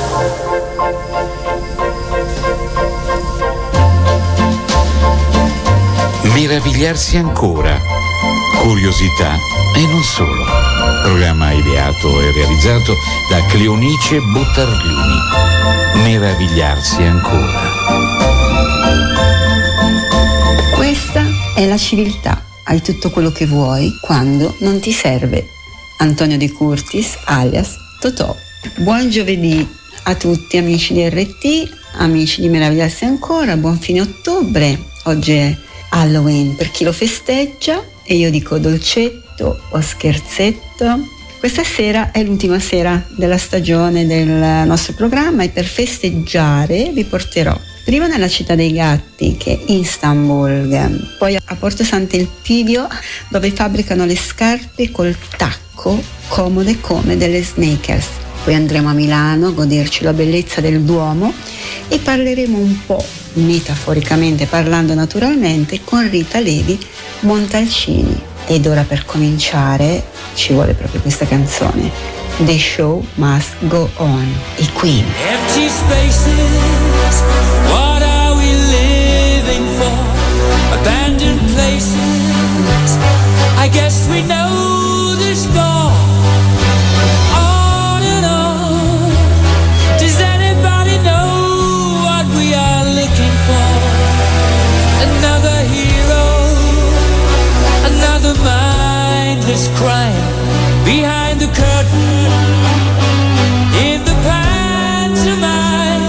Meravigliarsi ancora, curiosità e non solo. Programma ideato e realizzato da Cleonice Buttarlini. Meravigliarsi ancora. Questa è la civiltà. Hai tutto quello che vuoi quando non ti serve. Antonio De Curtis, alias Totò. Buon giovedì a tutti amici di RT, amici di Meravigliarsi ancora, buon fine ottobre. Oggi è Halloween per chi lo festeggia e io dico dolcetto o scherzetto. Questa sera è l'ultima sera della stagione del nostro programma e per festeggiare vi porterò prima nella città dei gatti, che è Istanbul, poi a Porto Sant'Elpidio, dove fabbricano le scarpe col tacco comode come delle sneakers. Poi andremo a Milano a goderci la bellezza del Duomo e parleremo un po', metaforicamente parlando naturalmente, con Rita Levi Montalcini. Ed ora per cominciare ci vuole proprio questa canzone, The Show Must Go On, i Queen. Empty spaces, what are we living for? Abandoned places, I guess we know the score. On and on, does anybody know what we are looking for? Another hero, another mindless crime behind the curtain, in the pantomime.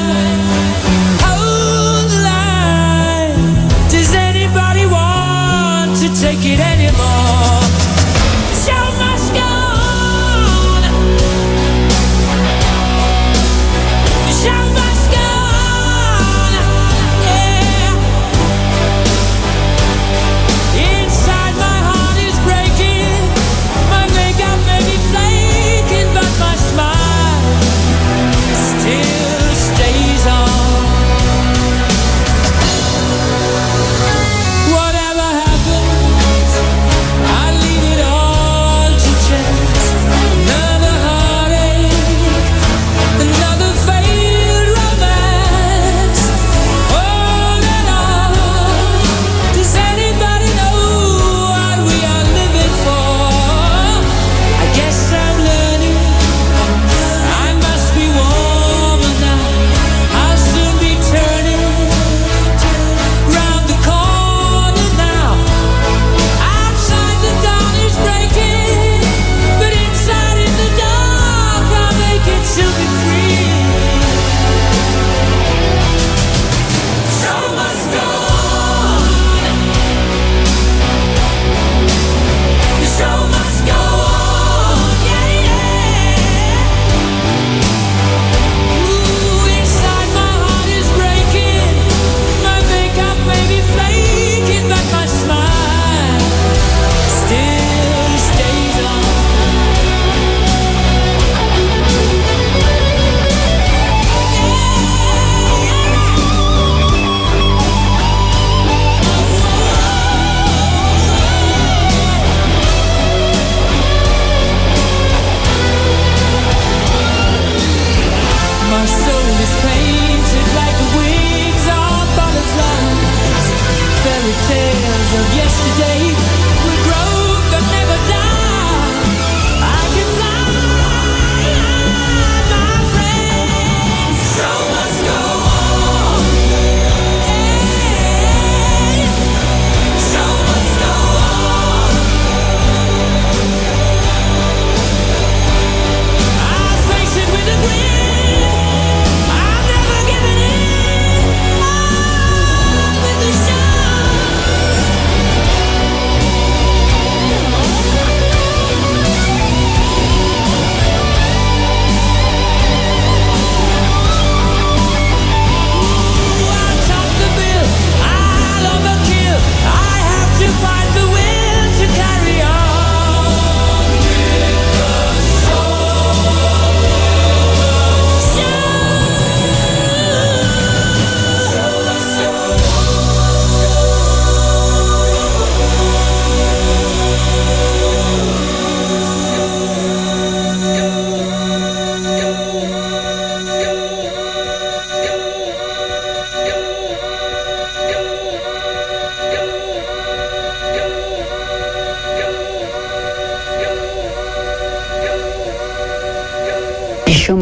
Hold the line, does anybody want to take it anymore? The show must go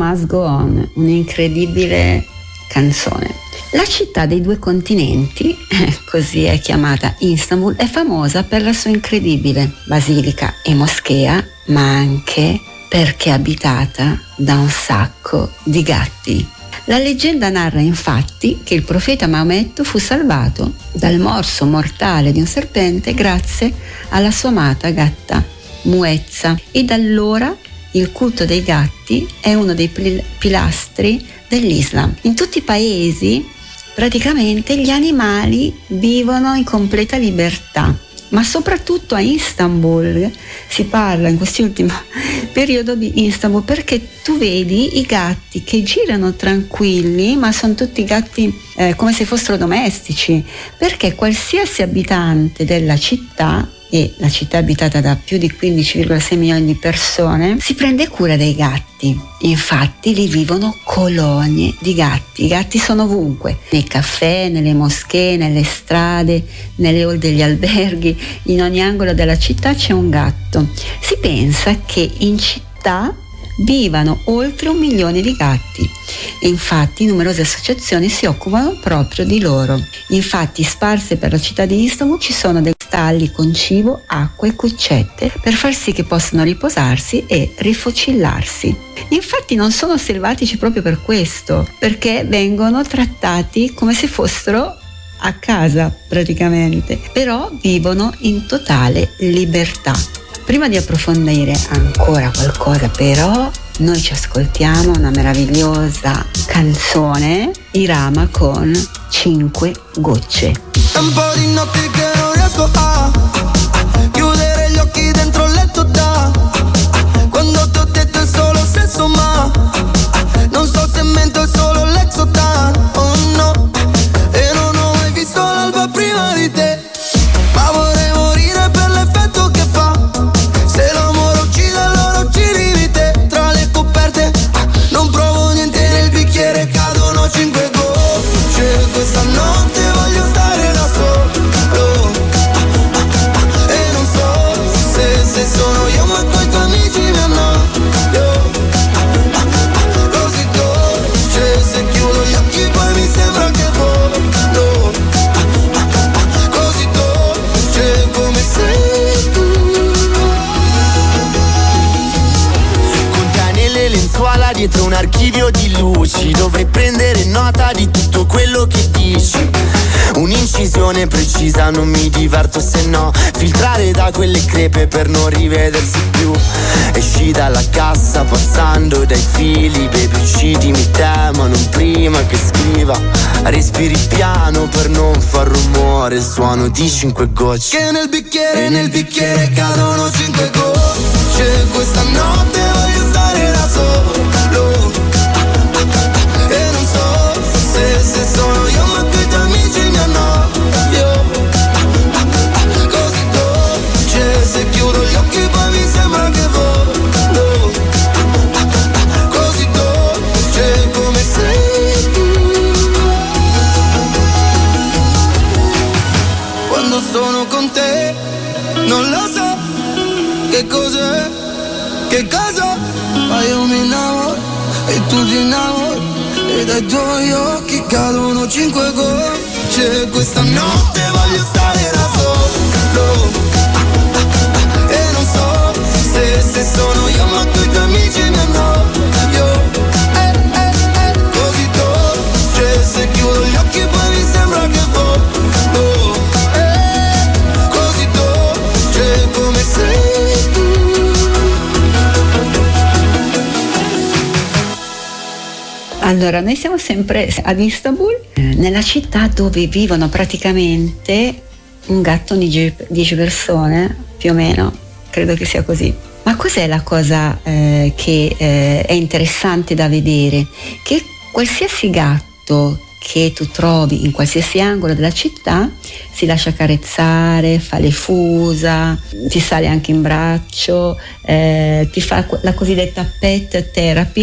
Must Go On, un'incredibile canzone. La città dei due continenti, così è chiamata Istanbul, è famosa per la sua incredibile basilica e moschea, ma anche perché è abitata da un sacco di gatti. La leggenda narra infatti che il profeta Maometto fu salvato dal morso mortale di un serpente grazie alla sua amata gatta Muezza, e da allora il culto dei gatti è uno dei pilastri dell'Islam. In tutti i paesi praticamente gli animali vivono in completa libertà, ma soprattutto a Istanbul si parla in quest'ultimo periodo di Istanbul perché tu vedi i gatti che girano tranquilli, ma sono tutti gatti come se fossero domestici, perché qualsiasi abitante della città, e la città è abitata da più di 15,6 milioni di persone, si prende cura dei gatti. Infatti lì vivono colonie di gatti. I gatti sono ovunque, nei caffè, nelle moschee, nelle strade, nelle hall degli alberghi, in ogni angolo della città c'è un gatto. Si pensa che in città vivano oltre 1 milione di gatti e infatti numerose associazioni si occupano proprio di loro. Infatti sparse per la città di Istanbul ci sono dei stalli con cibo, acqua e cuccette per far sì che possano riposarsi e rifocillarsi. Infatti non sono selvatici proprio per questo, perché vengono trattati come se fossero a casa praticamente, però vivono in totale libertà. Prima di approfondire ancora qualcosa però, noi ci ascoltiamo una meravigliosa canzone, Irama con 5 gocce. Un po' di notti che non riesco a chiudere gli occhi dentro il letto quando ti ho detto è solo sesso ma non so se mento, è solo l'exotan. Oh no, e non ho mai visto l'alba prima di te, ma vorrei morire per l'effetto che fa. Se l'amore uccide allora uccidi di te. Tra le coperte non provo niente, nel bicchiere cadono 5 gocce. Questa notte voglio stare da solo e non so se sono io ma coi tuoi amici mi annoio. Così dolce, se chiudo gli occhi poi mi sembra che volo. Così dolce come sei tu. Con te nelle lenzuola dietro un archivio di luci, dovrei prendere nota di tutto quello che dici. Un'incisione precisa, non mi diverto se no. Filtrare da quelle crepe per non rivedersi più. Esci dalla cassa passando dai fili. Baby uccidimi te ma non prima che scriva. Respiri piano per non far rumore, il suono di 5 gocce. Che nel bicchiere cadono 5 gocce. Questa notte voglio stare da solo e non so se sono io ma coi tuoi amici mi annoio. Così dolce, se chiudo gli occhi poi mi sembra che volo. Così dolce come sei tu. Quando sono con te non lo so che cos'è, che cosa, ma io mi innamoro e tu ti innamori e dai tuoi occhi cadono 5 gocce. Questa notte voglio stare da solo e non so se sono io ma coi tuoi amici mi annoio. Così dolce, se chiudo gli occhi poi mi sembra che volo. Così dolce come sei tu. Allora, noi siamo sempre ad Istanbul, nella città dove vivono praticamente un gatto ogni 10 persone, più o meno, credo che sia così. Ma cos'è la cosa che è interessante da vedere? Che qualsiasi gatto che tu trovi in qualsiasi angolo della città si lascia carezzare, fa le fusa, ti sale anche in braccio, ti fa la cosiddetta pet therapy.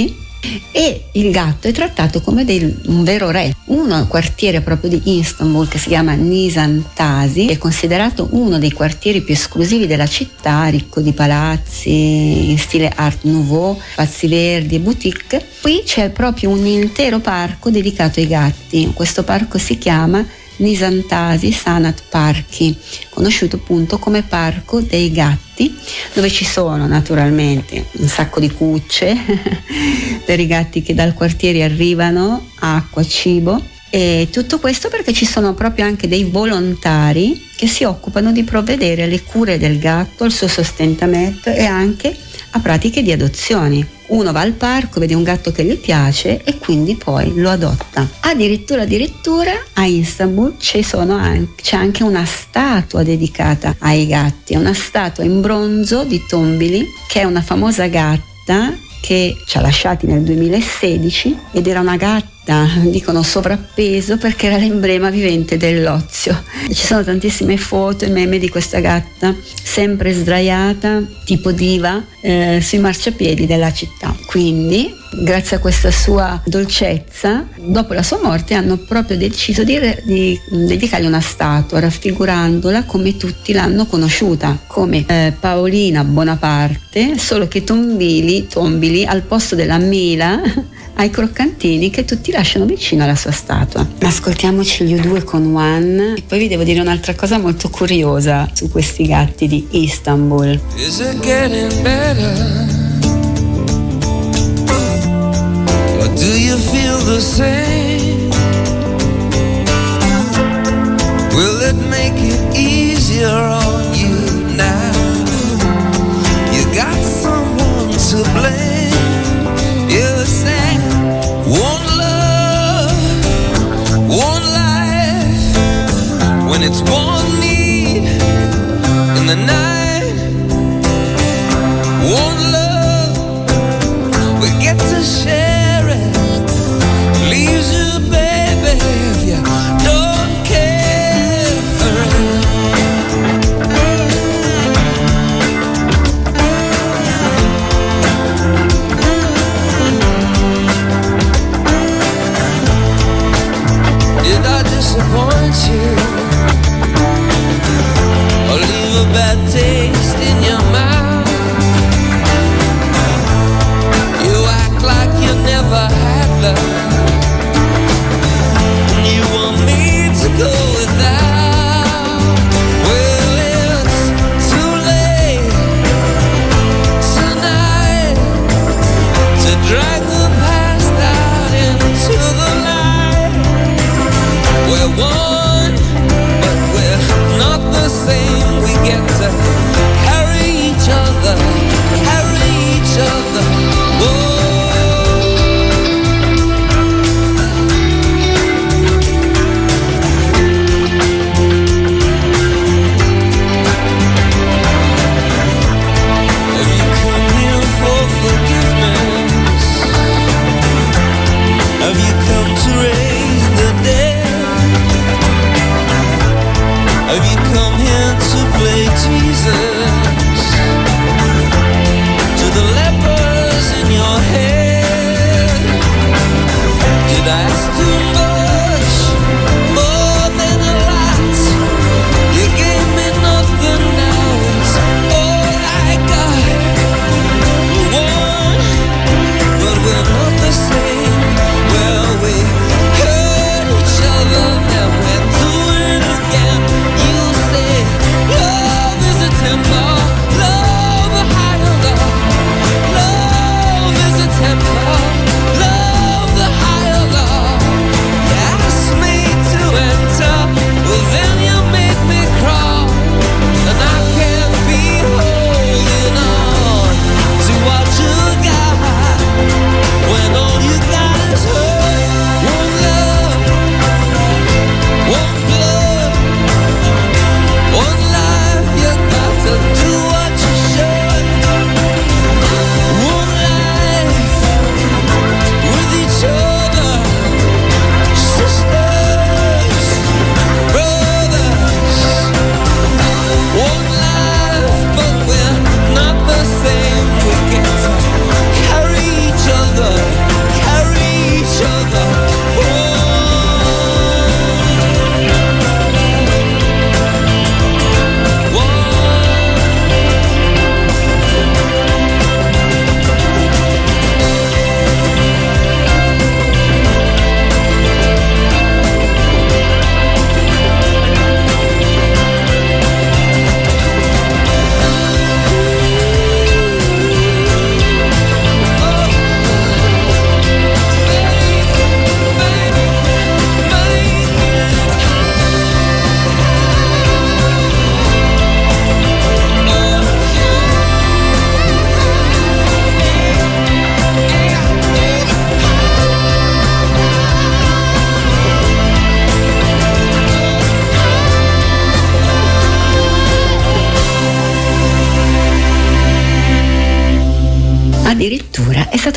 e il gatto è trattato come un vero re. Un quartiere proprio di Istanbul che si chiama Nizamtasi è considerato uno dei quartieri più esclusivi della città, ricco di palazzi in stile Art Nouveau, spazi verdi e boutique. Qui c'è proprio un intero parco dedicato ai gatti. Questo parco si chiama Nizamtasi Sanat Parki, conosciuto appunto come Parco dei Gatti, dove ci sono naturalmente un sacco di cucce per i gatti che dal quartiere arrivano, acqua, cibo, e tutto questo perché ci sono proprio anche dei volontari che si occupano di provvedere alle cure del gatto, al suo sostentamento e anche a pratiche di adozioni. Uno va al parco, vede un gatto che gli piace e quindi poi lo adotta. Addirittura a Istanbul c'è anche una statua dedicata ai gatti, una statua in bronzo di Tombili, che è una famosa gatta che ci ha lasciati nel 2016 ed era una gatta, dicono sovrappeso, perché era l'emblema vivente dell'ozio. Ci sono tantissime foto e meme di questa gatta sempre sdraiata, tipo diva, sui marciapiedi della città. Quindi, grazie a questa sua dolcezza, dopo la sua morte hanno proprio deciso di dedicargli una statua, raffigurandola come tutti l'hanno conosciuta, come Paolina Bonaparte, solo che Tombili al posto della mela ai croccantini che tutti lasciano vicino alla sua statua. Ascoltiamoci gli U2 con One e poi vi devo dire un'altra cosa molto curiosa su questi gatti di Istanbul. Is it getting better? Or do you feel the same? Will it make it easier on you now? You got someone to blame. You say one love, one life, when it's one need in the night. One love, we get to share it. Leaves you, baby, if you don't care for it. Did I disappoint you or leave a bad taste in your mouth? You act like you never had love, and you want me to go without. Well, it's too late tonight to drag the past out into the light. We're one, but we're not the same. We get to carry each other, carry each other. Whoa. Have you come here for forgiveness? Have you come to raise the dead? Have you come here to play Jesus to the lepers in your head? Did I ask too much, more than a lot? You gave me nothing, now it's all I got. We're one, but we're not the same. Well, we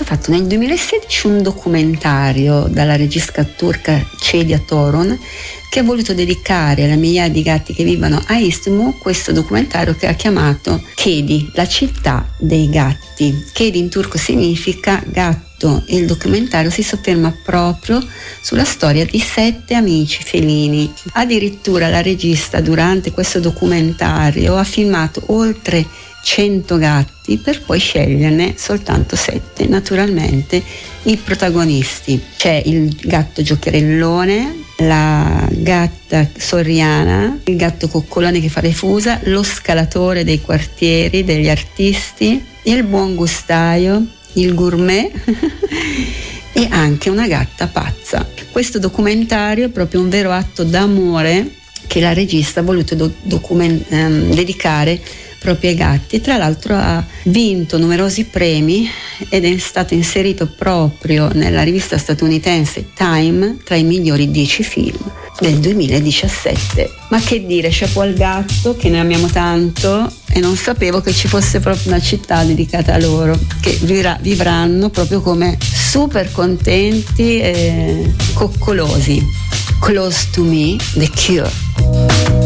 fatto nel 2016 un documentario dalla regista turca Cedia Torun, che ha voluto dedicare alle migliaia di gatti che vivono a Istmo questo documentario che ha chiamato Kedi, la città dei gatti. Kedi in turco significa gatto e il documentario si sofferma proprio sulla storia di 7 amici felini. Addirittura la regista durante questo documentario ha filmato oltre 100 gatti per poi sceglierne soltanto 7. Naturalmente i protagonisti: c'è il gatto giocherellone, la gatta sorriana, il gatto coccolone che fa le fusa, lo scalatore dei quartieri, degli artisti, il buon gustaio, il gourmet e anche una gatta pazza. Questo documentario è proprio un vero atto d'amore che la regista ha voluto dedicare proprio ai gatti. Tra l'altro ha vinto numerosi premi ed è stato inserito proprio nella rivista statunitense Time tra i migliori 10 film del 2017. Ma che dire, chapeau al gatto, che ne amiamo tanto, e non sapevo che ci fosse proprio una città dedicata a loro, che vivranno proprio come super contenti e coccolosi. Close to Me, The Cure.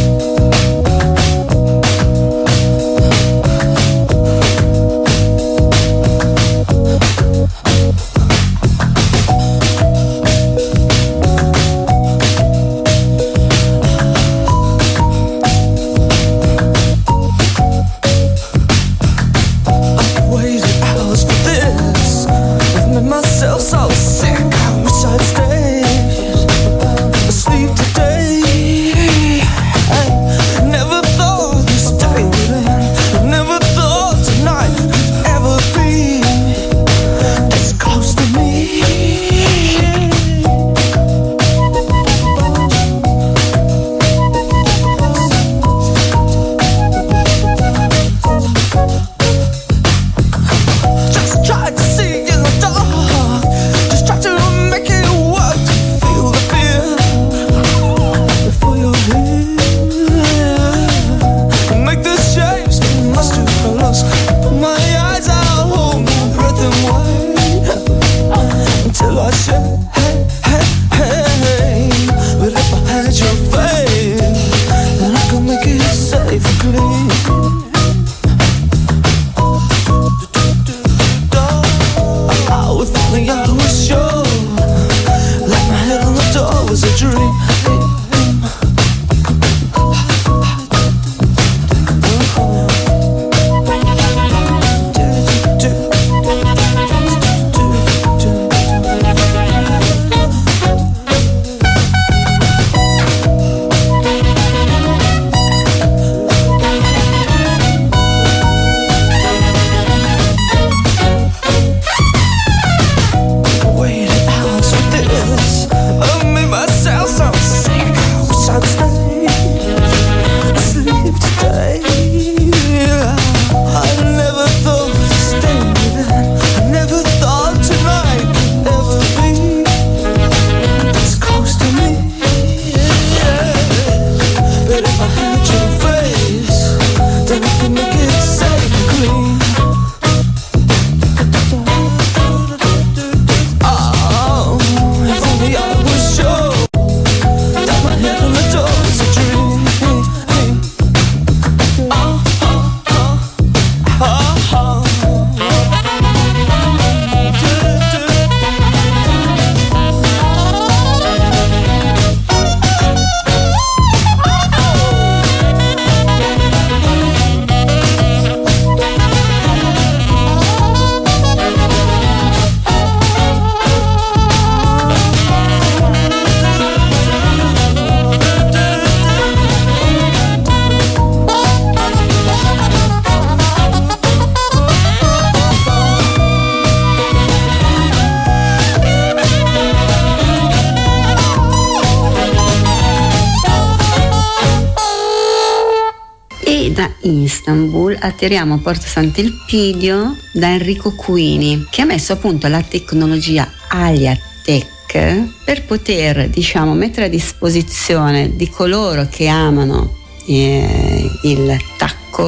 Istanbul atterriamo a Porto Sant'Elpidio da Enrico Quini, che ha messo a punto la tecnologia Aliatech per poter, mettere a disposizione di coloro che amano il tacco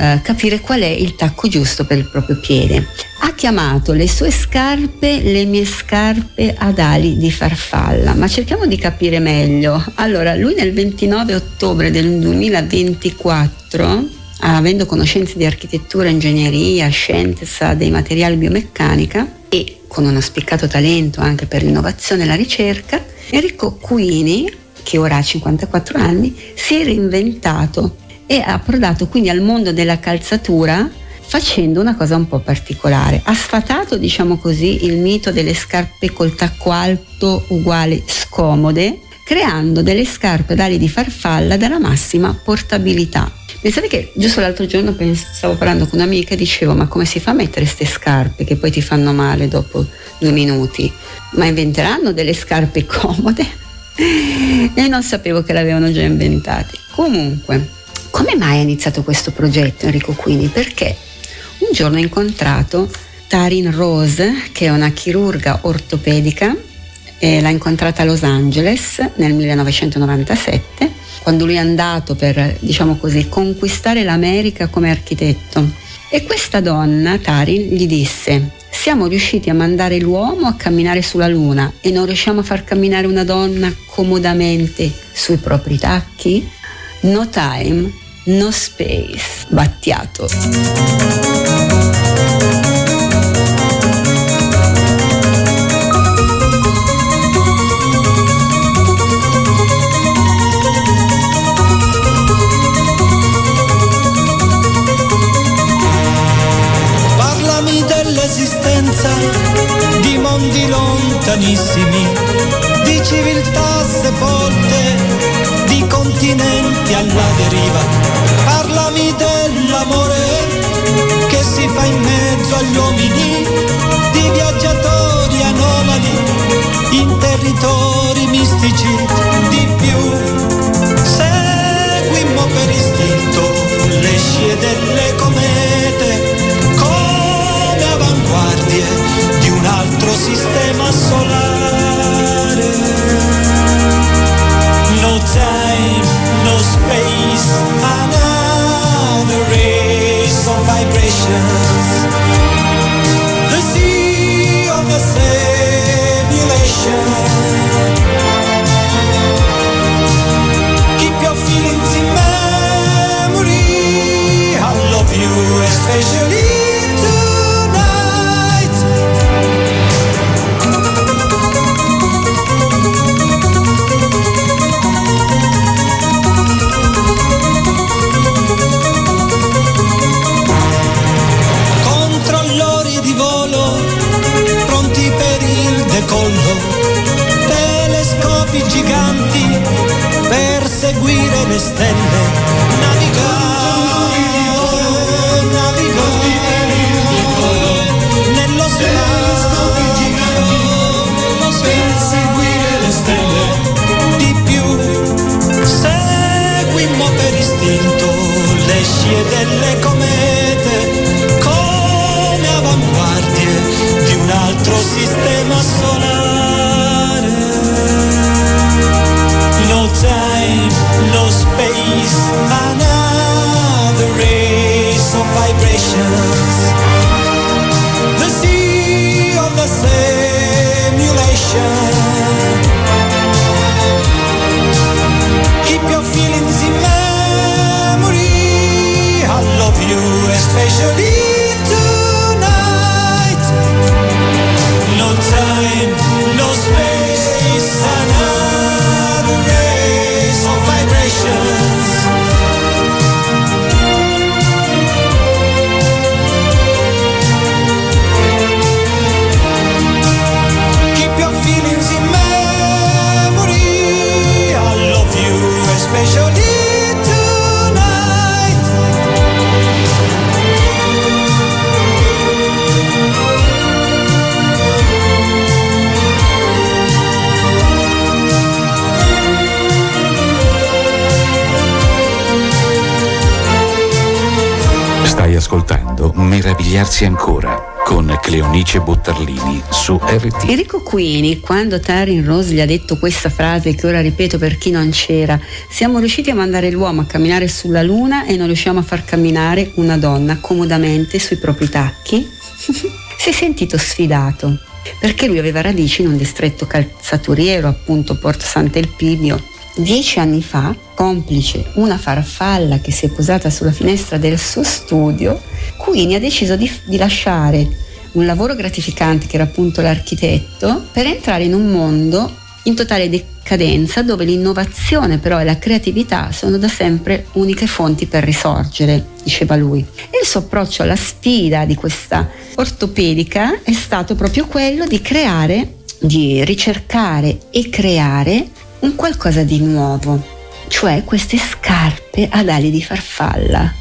capire qual è il tacco giusto per il proprio piede. Ha chiamato le sue scarpe le mie scarpe ad ali di farfalla, ma cerchiamo di capire meglio. Allora, lui nel 29 ottobre del 2024, avendo conoscenze di architettura, ingegneria, scienza dei materiali, biomeccanica e con uno spiccato talento anche per l'innovazione e la ricerca, Enrico Cuini, che ora ha 54 anni, si è reinventato e ha approdato quindi al mondo della calzatura facendo una cosa un po' particolare. Ha sfatato, diciamo così, il mito delle scarpe col tacco alto uguali scomode, creando delle scarpe ad ali di farfalla dalla massima portabilità. Pensate che giusto l'altro giorno stavo parlando con un'amica e dicevo: ma come si fa a mettere queste scarpe che poi ti fanno male dopo 2 minuti? Ma inventeranno delle scarpe comode? E non sapevo che l'avevano già inventate. Comunque, come mai ha iniziato questo progetto Enrico Cuini? Perché un giorno ho incontrato Taryn Rose, che è una chirurga ortopedica, e l'ha incontrata a Los Angeles nel 1997, quando lui è andato per, diciamo così, conquistare l'America come architetto. E questa donna, Taryn, gli disse: siamo riusciti a mandare l'uomo a camminare sulla Luna e non riusciamo a far camminare una donna comodamente sui propri tacchi? No time, no space. Battiato. Di mondi lontanissimi, di civiltà sepolte, di continenti alla deriva. Parlami dell'amore che si fa in mezzo agli uomini, di viaggiatori anomali in territori mistici. Di più seguimmo per istinto le scie delle comete, di un altro sistema solare. No time, no space, another race of vibrations. The sea of the simulation. Keep your feelings in memory. I love you especially. Telescopi giganti per seguire le stelle, navigare nello spazio, per seguire le stelle. Di più seguimmo per istinto le scie delle comete come avanguardie di un altro sistema solare. No time, no space, another race of vibrations. The sea of the simulation. Keep your feelings in memory. I love you especially. No time, no space, another race of vibrations. Keep your feelings in memory. I love you especially. Stai ascoltando Meravigliarsi ancora con Cleonice Buttarlini su RT. Enrico Quini, quando Taryn Rose gli ha detto questa frase che ora ripeto per chi non c'era: siamo riusciti a mandare l'uomo a camminare sulla luna e non riusciamo a far camminare una donna comodamente sui propri tacchi, si è sentito sfidato, perché lui aveva radici in un distretto calzaturiero, appunto Porto Sant'Elpidio. 10 anni fa, complice una farfalla che si è posata sulla finestra del suo studio, Quini ha deciso di lasciare un lavoro gratificante, che era appunto l'architetto, per entrare in un mondo in totale decadenza, dove l'innovazione però e la creatività sono da sempre uniche fonti per risorgere, diceva lui. E il suo approccio alla sfida di questa ortopedica è stato proprio quello di creare, di ricercare e creare un qualcosa di nuovo, cioè queste scarpe ad ali di farfalla.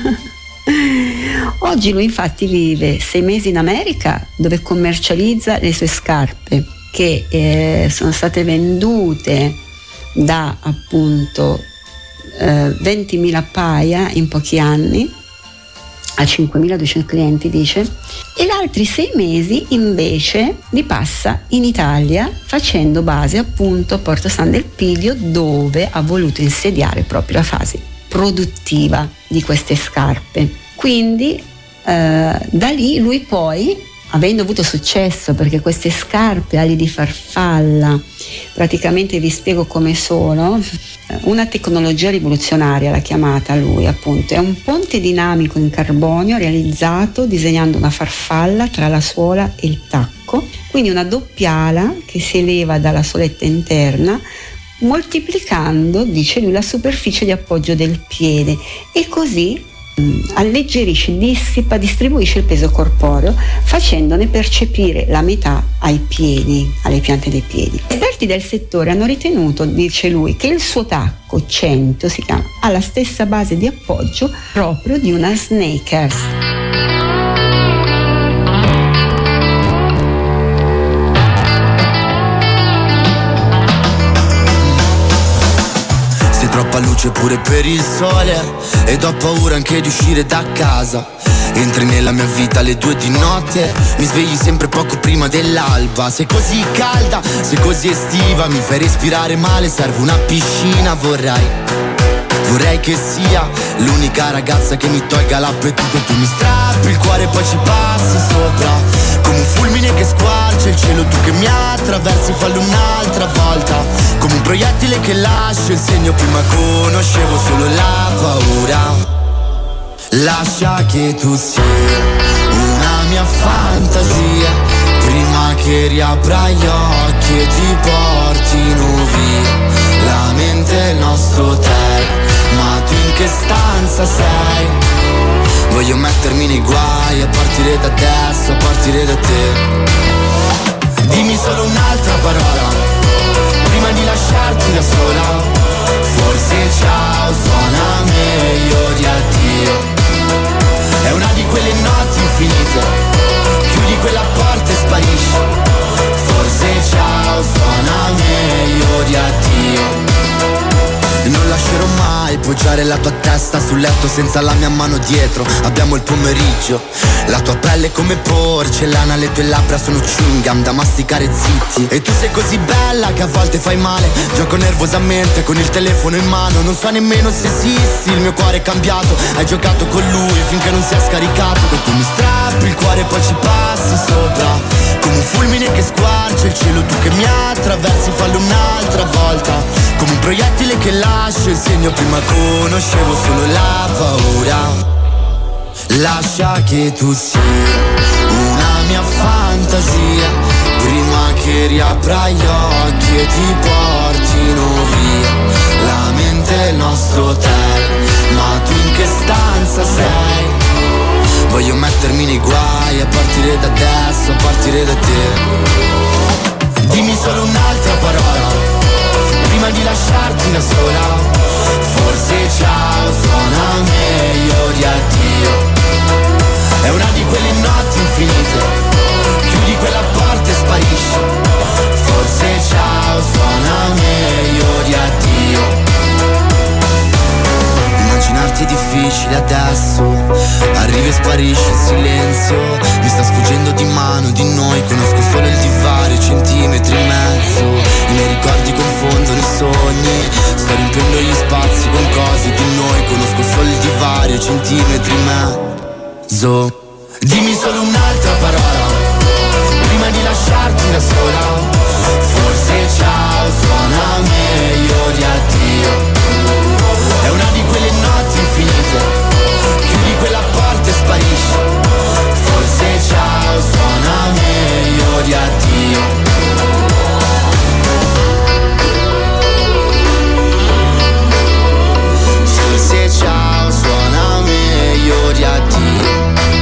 Oggi lui infatti vive 6 mesi in America, dove commercializza le sue scarpe, che sono state vendute da appunto 20.000 paia in pochi anni a 5.200 clienti, dice, e gli altri 6 mesi invece li passa in Italia, facendo base appunto a Porto Sant'Elpidio, dove ha voluto insediare proprio la fase produttiva di queste scarpe. Quindi da lì lui poi, avendo avuto successo, perché queste scarpe ali di farfalla, praticamente vi spiego come sono, una tecnologia rivoluzionaria l'ha chiamata lui, appunto, è un ponte dinamico in carbonio realizzato disegnando una farfalla tra la suola e il tacco, quindi una doppia ala che si eleva dalla soletta interna, moltiplicando, dice lui, la superficie di appoggio del piede, e così alleggerisce, dissipa, distribuisce il peso corporeo, facendone percepire la metà ai piedi, alle piante dei piedi. Esperti del settore hanno ritenuto, dice lui, che il suo tacco 100 si chiama, ha la stessa base di appoggio proprio di una Sneakers. Troppa luce pure per il sole, ed ho paura anche di uscire da casa. Entri nella mia vita alle 2 di notte, mi svegli sempre poco prima dell'alba. Sei così calda, sei così estiva, mi fai respirare male, serve una piscina. Vorrei che sia l'unica ragazza che mi tolga l'appetito. Tu mi strappi il cuore e poi ci passi sopra, come un fulmine che squarcia il cielo. Tu che mi attraversi, fallo un'altra volta, come un proiettile che lascia il segno. Prima conoscevo solo la paura. Lascia che tu sia una mia fantasia, prima che riapra gli occhi e ti portino via la mente e il nostro hotel. Ma tu in che stanza sei? Voglio mettermi nei guai, a partire da adesso, a partire da te. Dimmi solo un'altra parola, prima di lasciarti da sola. Forse ciao suona meglio di addio. È una di quelle notti infinite, chiudi quella porta e sparisci. Forse ciao suona meglio di addio. E non lascerò mai poggiare la tua testa sul letto senza la mia mano dietro. Abbiamo il pomeriggio, la tua pelle è come porcellana, le tue labbra sono chewing gum da masticare zitti. E tu sei così bella che a volte fai male. Gioco nervosamente con il telefono in mano, non so nemmeno se esisti, il mio cuore è cambiato. Hai giocato con lui finché non si è scaricato. E tu mi strappi il cuore e poi ci passi sopra, come un fulmine che squarcia il cielo. Tu che mi attraversi, fallo un'altra volta, come un proiettile che lascia il segno. Prima conoscevo solo la paura. Lascia che tu sia una mia fantasia, prima che riapra gli occhi e ti portino via la mente e il nostro hotel. Ma tu in che stanza sei? Voglio mettermi nei guai, a partire da adesso, a partire da te. Dimmi solo un'altra parola, prima di lasciarti da sola. Forse ciao suona meglio di addio. È una di quelle notti infinite, chiudi quella porta e sparisci. Forse ciao suona meglio di addio. Immaginarti è difficile, facile adesso. Arrivi e sparisci in silenzio. Mi sta sfuggendo di mano di noi. Conosco solo il divario, centimetri e mezzo. I miei ricordi confondono i sogni. Sto riempiendo gli spazi con cose di noi. Conosco solo il divario, centimetri e mezzo. Dimmi solo un'altra parola prima di lasciarti da sola. Forse ciao suona meglio di addio. È una di quelle notti infinite. Chiudi quella porta e sparisci. Forse ciao suona meglio di addio. Forse ciao suona meglio di addio.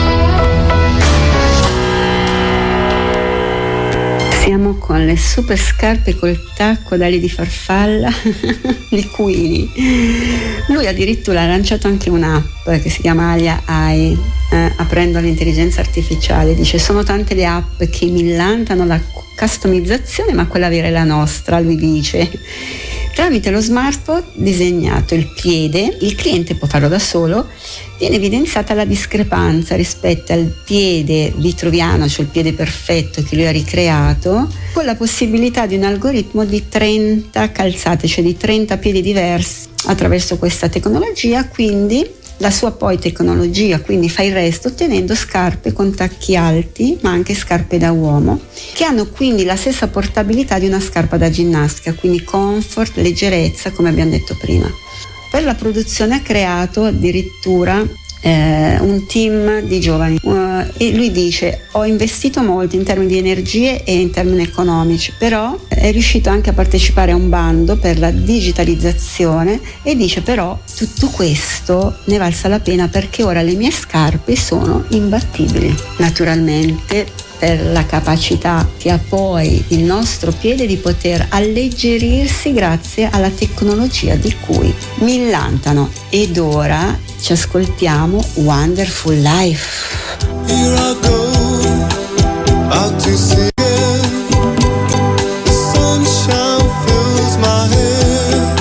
Siamo con le super scarpe col tacco d'ali di farfalla di Queenie. Lui addirittura ha lanciato anche un'app che si chiama Alia AI, aprendo all'intelligenza artificiale. Dice: sono tante le app che millantano la customizzazione, ma quella vera è la nostra, lui dice. Tramite lo smartphone disegnato il piede, il cliente può farlo da solo, viene evidenziata la discrepanza rispetto al piede vitruviano, cioè il piede perfetto che lui ha ricreato, con la possibilità di un algoritmo di 30 calzate, cioè di 30 piedi diversi attraverso questa tecnologia. Quindi la sua poi tecnologia quindi fa il resto, ottenendo scarpe con tacchi alti ma anche scarpe da uomo, che hanno quindi la stessa portabilità di una scarpa da ginnastica, quindi comfort, leggerezza, come abbiamo detto prima. Per la produzione ha creato addirittura un team di giovani e lui dice: ho investito molto in termini di energie e in termini economici, però è riuscito anche a partecipare a un bando per la digitalizzazione, e dice: però tutto questo ne valsa la pena perché ora le mie scarpe sono imbattibili. Naturalmente per la capacità che ha poi il nostro piede di poter alleggerirsi grazie alla tecnologia di cui millantano. Ed ora ci ascoltiamo Wonderful Life. Here I go, out to sea again. The sunshine fills my head,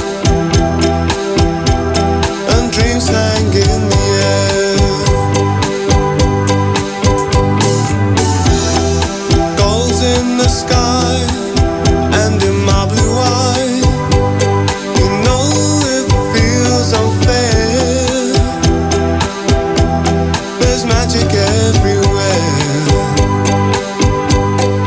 and dreams hang in the air. Gulls in the sky, and in my blue eye, you know it feels unfair. There's magic everywhere.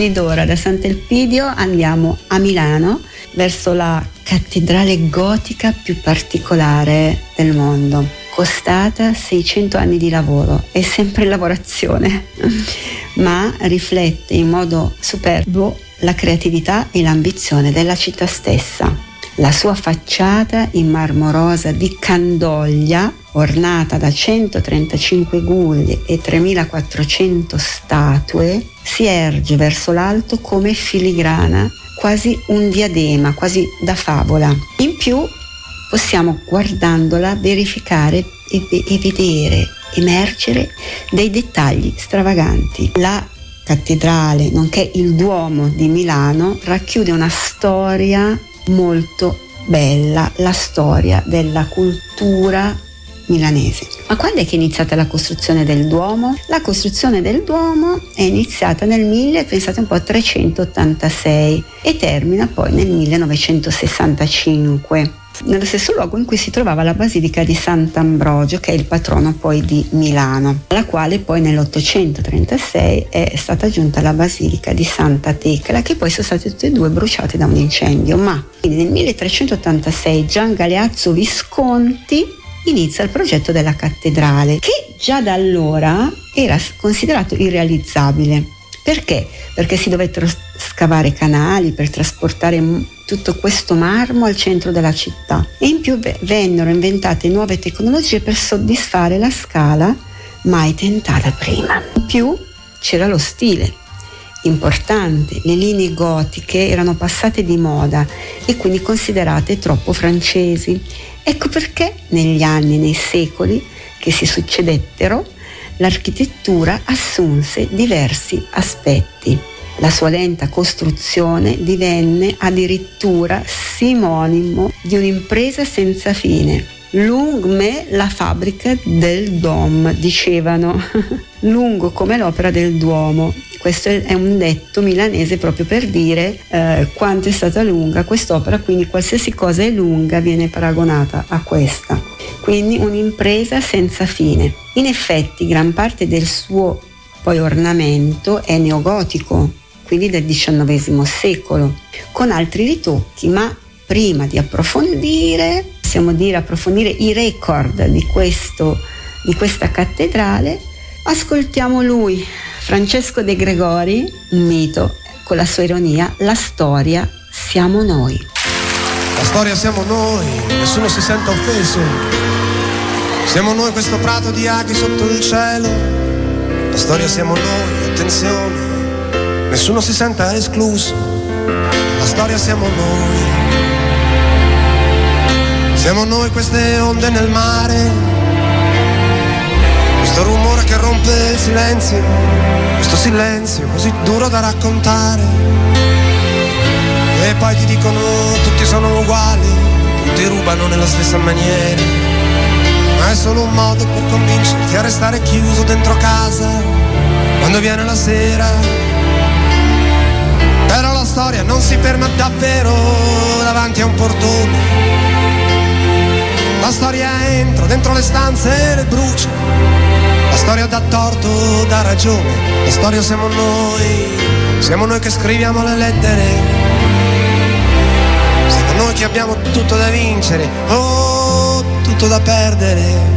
Quindi d'ora da Sant'Elpidio andiamo a Milano, verso la cattedrale gotica più particolare del mondo, costata 600 anni di lavoro, è sempre lavorazione, ma riflette in modo superbo la creatività e l'ambizione della città stessa. La sua facciata in marmo rosa di Candoglia, ornata da 135 guglie e 3400 statue, si erge verso l'alto come filigrana, quasi un diadema, quasi da favola. In più possiamo, guardandola, verificare e vedere emergere dei dettagli stravaganti. La cattedrale, nonché il Duomo di Milano, racchiude una storia molto bella, la storia della cultura milanese. Ma quando è che è iniziata la costruzione del Duomo? La costruzione del Duomo è iniziata nel 1386 e termina poi nel 1965, nello stesso luogo in cui si trovava la Basilica di Sant'Ambrogio, che è il patrono poi di Milano, alla quale poi nell'836 è stata aggiunta la Basilica di Santa Tecla, che poi sono state tutte e due bruciate da un incendio. Ma quindi nel 1386 Gian Galeazzo Visconti inizia il progetto della cattedrale, che già da allora era considerato irrealizzabile. Perché? Perché si dovettero scavare canali per trasportare tutto questo marmo al centro della città, e in più vennero inventate nuove tecnologie per soddisfare la scala mai tentata prima. In più c'era lo stile importante, le linee gotiche erano passate di moda e quindi considerate troppo francesi. Ecco perché negli anni, nei secoli che si succedettero, l'architettura assunse diversi aspetti. La sua lenta costruzione divenne addirittura sinonimo di un'impresa senza fine. Lung me la fabbrica del Dom, dicevano, lungo come l'opera del Duomo. Questo è un detto milanese proprio per dire quanto è stata lunga quest'opera, quindi qualsiasi cosa è lunga viene paragonata a questa. Quindi un'impresa senza fine. In effetti gran parte del suo poi ornamento è neogotico, quindi del XIX secolo, con altri ritocchi, ma prima di approfondire, possiamo dire approfondire i record di questa cattedrale, ascoltiamo lui, Francesco De Gregori, un mito, con la sua ironia: la storia siamo noi. La storia siamo noi, nessuno si senta offeso. Siamo noi questo prato di aghi sotto il cielo. La storia siamo noi, attenzione, nessuno si senta escluso. La storia siamo noi. Siamo noi queste onde nel mare, questo rumore che rompe il silenzio, questo silenzio così duro da raccontare. E poi ti dicono tutti sono uguali, tutti rubano nella stessa maniera, ma è solo un modo per convincerti a restare chiuso dentro casa quando viene la sera. Però la storia non si ferma davvero davanti a un portone. La storia entra dentro le stanze e le brucia. La storia dà torto, dà ragione. La storia siamo noi che scriviamo le lettere. Siamo noi che abbiamo tutto da vincere o tutto da perdere.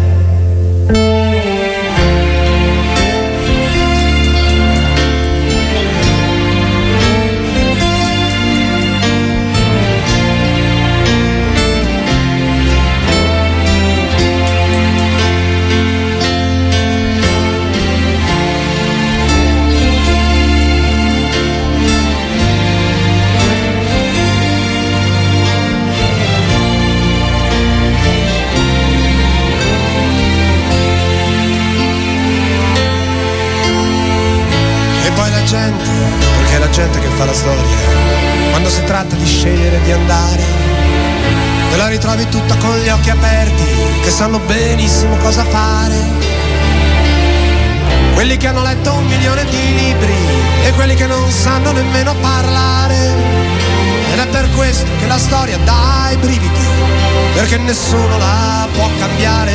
Perché è la gente che fa la storia. Quando si tratta di scegliere di andare, te la ritrovi tutta con gli occhi aperti, che sanno benissimo cosa fare. Quelli che hanno letto 1 milione di libri e quelli che non sanno nemmeno parlare. Ed è per questo che la storia dà i brividi, perché nessuno la può cambiare.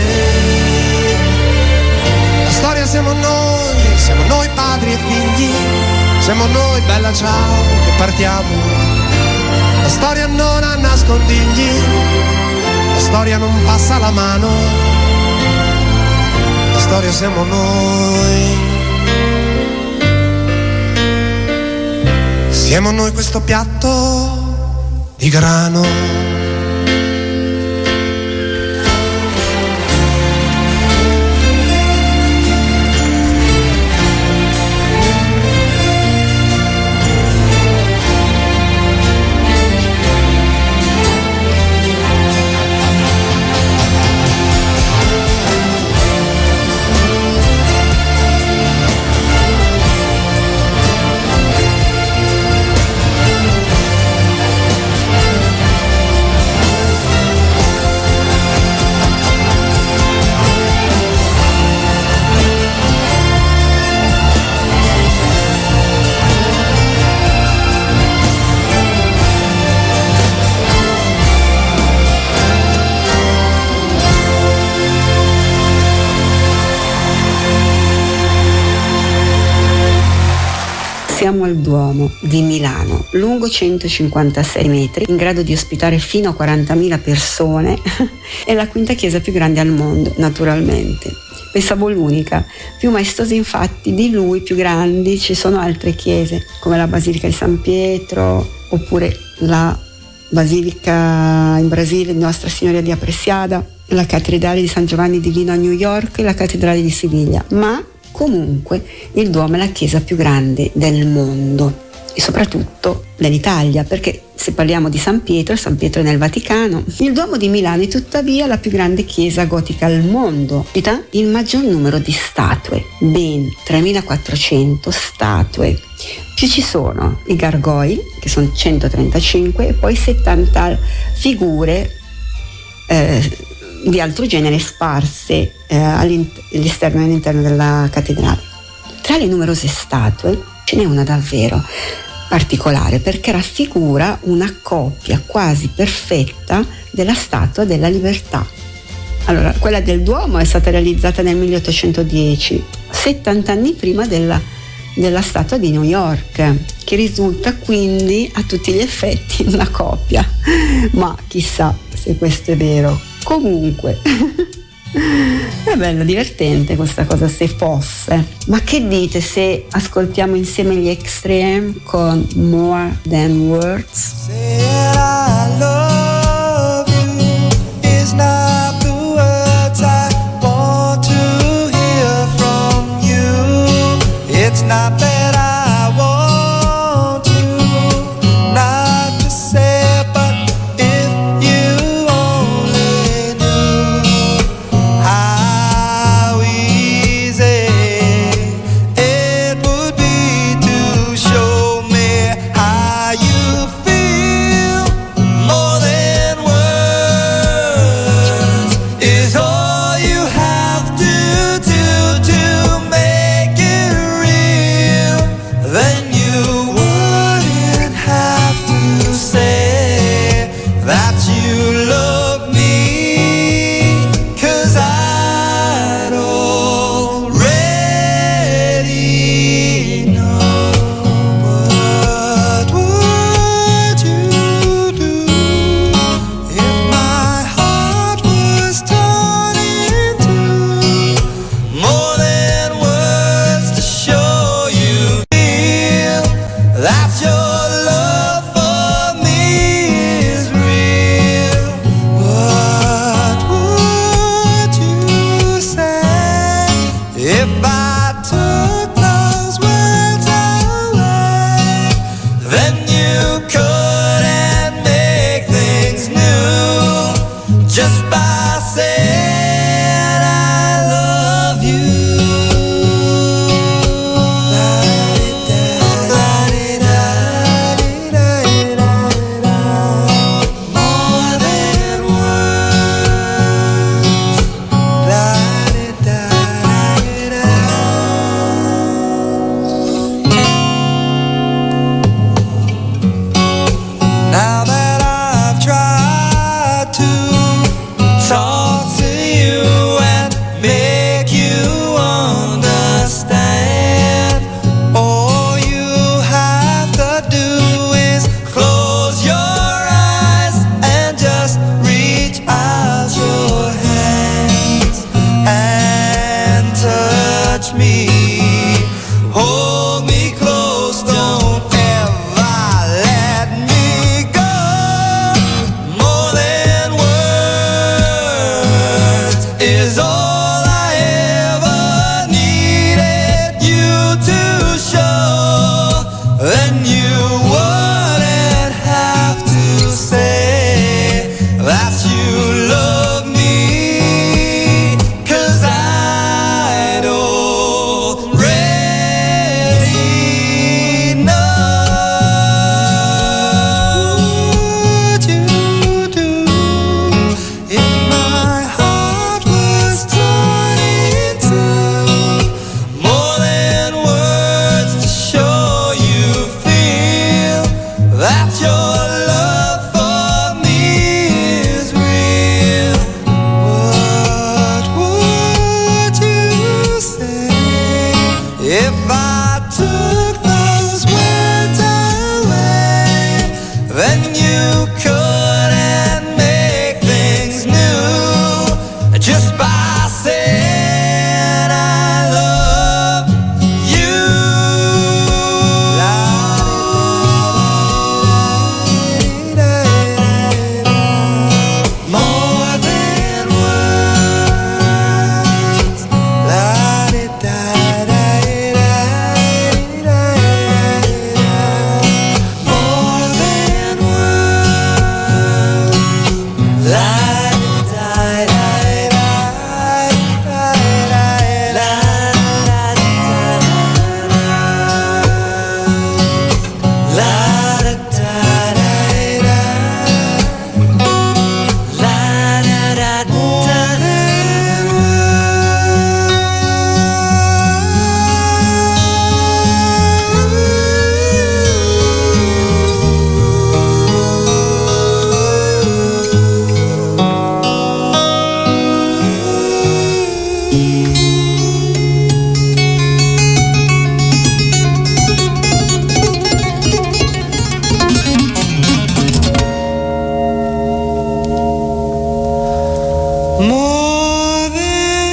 La storia siamo noi padri e figli. Siamo noi, bella ciao, che partiamo. La storia non ha nascondigli, la storia non passa la mano, la storia siamo noi. Siamo noi questo piatto di grano. Siamo al Duomo di Milano, lungo 156 metri, in grado di ospitare fino a 40.000 persone. È la quinta chiesa più grande al mondo, naturalmente. Pensavo l'unica. Più maestosi infatti di lui, più grandi, ci sono altre chiese, come la Basilica di San Pietro, oppure la Basilica in Brasile di Nostra Signora di Apreciada, la Cattedrale di San Giovanni Divino a New York e la Cattedrale di Siviglia. Ma comunque il Duomo è la chiesa più grande del mondo e soprattutto dell'Italia, perché se parliamo di San Pietro è nel Vaticano. Il Duomo di Milano è tuttavia la più grande chiesa gotica al mondo, il maggior numero di statue, ben 3.400 statue. Più ci sono i gargoyle, che sono 135, e poi 70 figure di altro genere sparse all'esterno e all'interno della cattedrale. Tra le numerose statue ce n'è una davvero particolare, perché raffigura una copia quasi perfetta della Statua della Libertà. Allora, quella del Duomo è stata realizzata nel 1810, 70 anni prima della Statua di New York, che risulta quindi a tutti gli effetti una copia, ma chissà se questo è vero. Comunque è bello, divertente questa cosa, se fosse. Ma che dite se ascoltiamo insieme gli Extreme con More Than Words? Saying I love you is not the words I want to hear from you. It's not that I want you not to say, but if you only knew how easy it would be to show me how you feel more more than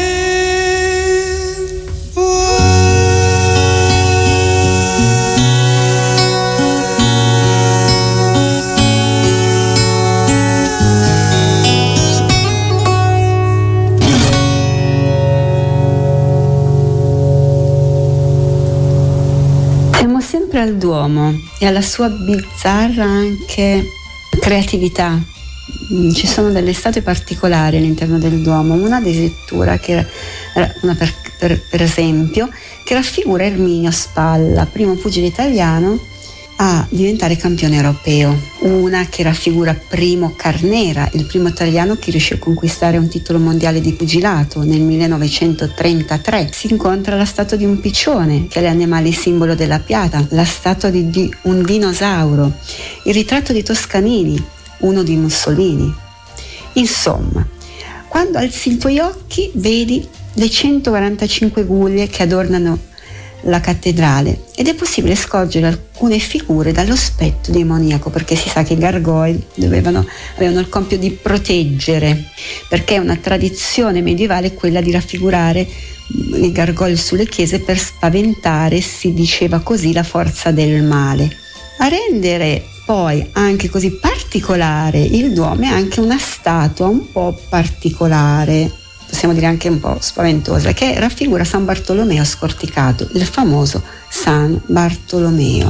Siamo sempre al Duomo e alla sua bizzarra anche creatività. Ci sono delle statue particolari all'interno del Duomo, una addirittura che era una per esempio che raffigura Erminio Spalla, primo pugile italiano a diventare campione europeo, una che raffigura Primo Carnera, il primo italiano che riuscì a conquistare un titolo mondiale di pugilato nel 1933. Si incontra la statua di un piccione, che è l'animale simbolo della Piata, la statua di un dinosauro, il ritratto di Toscanini, uno di Mussolini. Insomma, quando alzi i tuoi occhi vedi le 145 guglie che adornano la cattedrale ed è possibile scorgere alcune figure dallo spettro demoniaco, perché si sa che i gargoyle avevano il compito di proteggere, perché è una tradizione medievale quella di raffigurare i gargoyle sulle chiese per spaventare, si diceva così, la forza del male. A rendere poi anche così particolare il Duomo è anche una statua un po' particolare, possiamo dire anche un po' spaventosa, che raffigura San Bartolomeo scorticato, il famoso San Bartolomeo,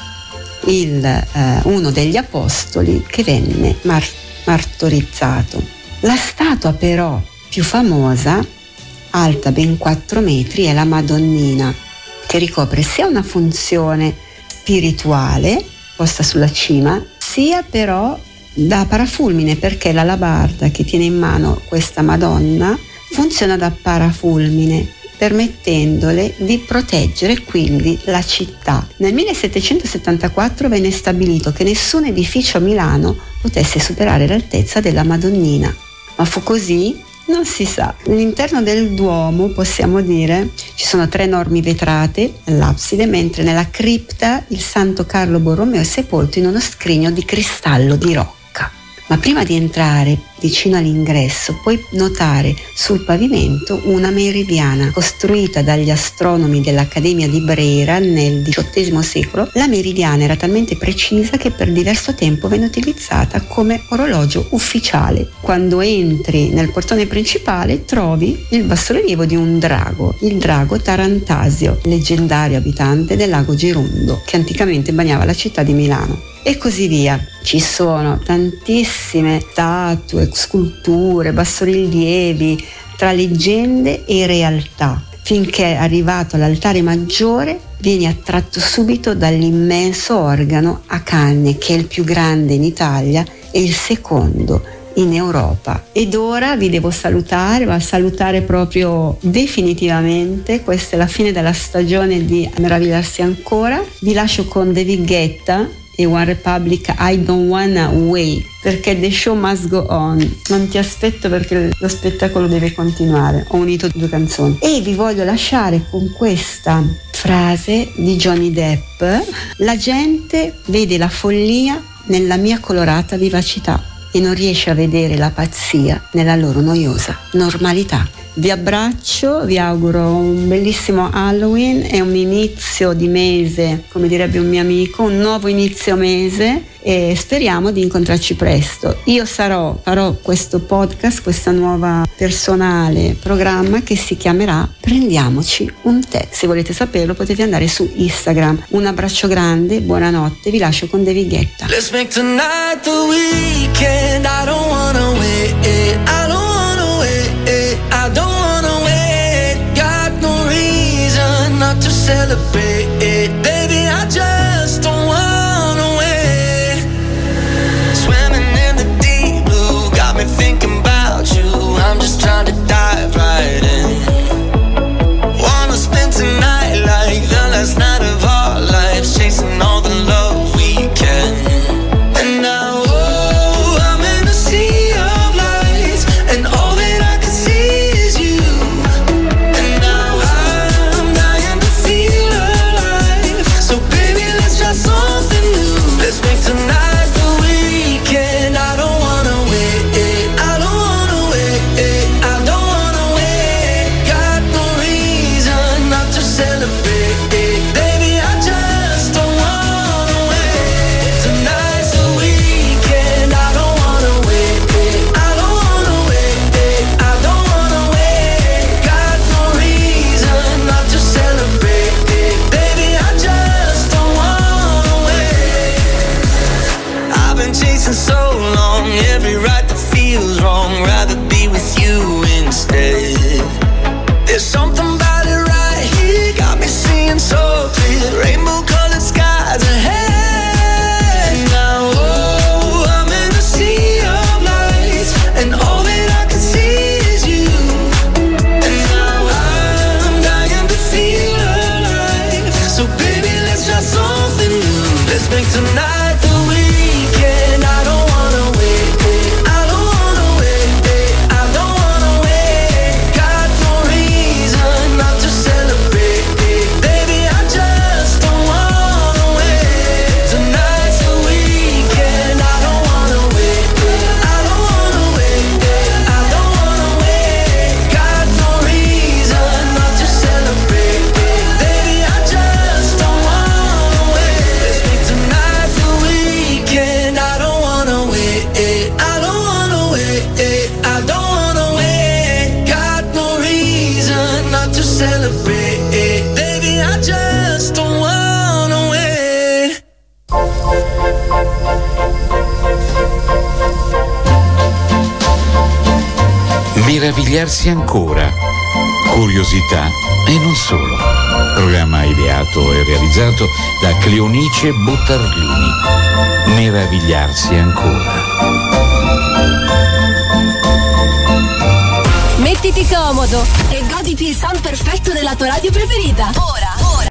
uno degli apostoli che venne martorizzato. La statua però più famosa, alta ben 4 metri, è la Madonnina, che ricopre sia una funzione spirituale posta sulla cima, sia però da parafulmine, perché l'alabarda che tiene in mano questa Madonna funziona da parafulmine, permettendole di proteggere quindi la città. Nel 1774 venne stabilito che nessun edificio a Milano potesse superare l'altezza della Madonnina, ma fu così? Non si sa. All'interno del Duomo, possiamo dire, ci sono 3 enormi vetrate all'abside, mentre nella cripta il Santo Carlo Borromeo è sepolto in uno scrigno di cristallo di rocca. Ma prima di entrare vicino all'ingresso puoi notare sul pavimento una meridiana costruita dagli astronomi dell'Accademia di Brera nel XVIII secolo. La meridiana era talmente precisa che per diverso tempo venne utilizzata come orologio ufficiale. Quando entri nel portone principale trovi il bassorilievo di un drago, il drago Tarantasio, leggendario abitante del lago Gerundo, che anticamente bagnava la città di Milano. E così via. Ci sono tantissime statue, sculture, bassorilievi tra leggende e realtà, finché arrivato all'altare maggiore vieni attratto subito dall'immenso organo a canne, che è il più grande in Italia e il secondo in Europa. Ed ora vi devo salutare, ma salutare proprio definitivamente. Questa è la fine della stagione di Meravigliarsi ancora. Vi lascio con David Guetta e One Republic, I Don't Wanna Wait, perché the show must go on. Non ti aspetto perché lo spettacolo deve continuare. Ho unito 2 canzoni e vi voglio lasciare con questa frase di Johnny Depp: la gente vede la follia nella mia colorata vivacità e non riesce a vedere la pazzia nella loro noiosa normalità. Vi abbraccio, vi auguro un bellissimo Halloween e un inizio di mese, come direbbe un mio amico, un nuovo inizio mese, e speriamo di incontrarci presto. Io farò questo podcast, questa nuova personale programma che si chiamerà Prendiamoci un tè. Se volete saperlo potete andare su Instagram. Un abbraccio grande, buonanotte, vi lascio con David Guetta. Let's make tonight the weekend. I don't wanna wait, I don't wanna wait, I don't wanna wait. Got no reason not to celebrate, baby, I just don't wanna wait. Swimming in the deep blue, got me thinking about you. I'm just trying to dive right in. Wanna spend tonight like the last night of our lives, chasing all the love we can. And now, oh, I'm in a sea of lights, and all that I can see is you. And now I'm dying to feel alive. celebrate. Baby, I just don't wanna wait. Meravigliarsi ancora, curiosità e non solo. Programma ideato e realizzato da Cleonice Buttarlini. Meravigliarsi ancora. Mettiti comodo e goditi il sound perfetto della tua radio preferita. Ora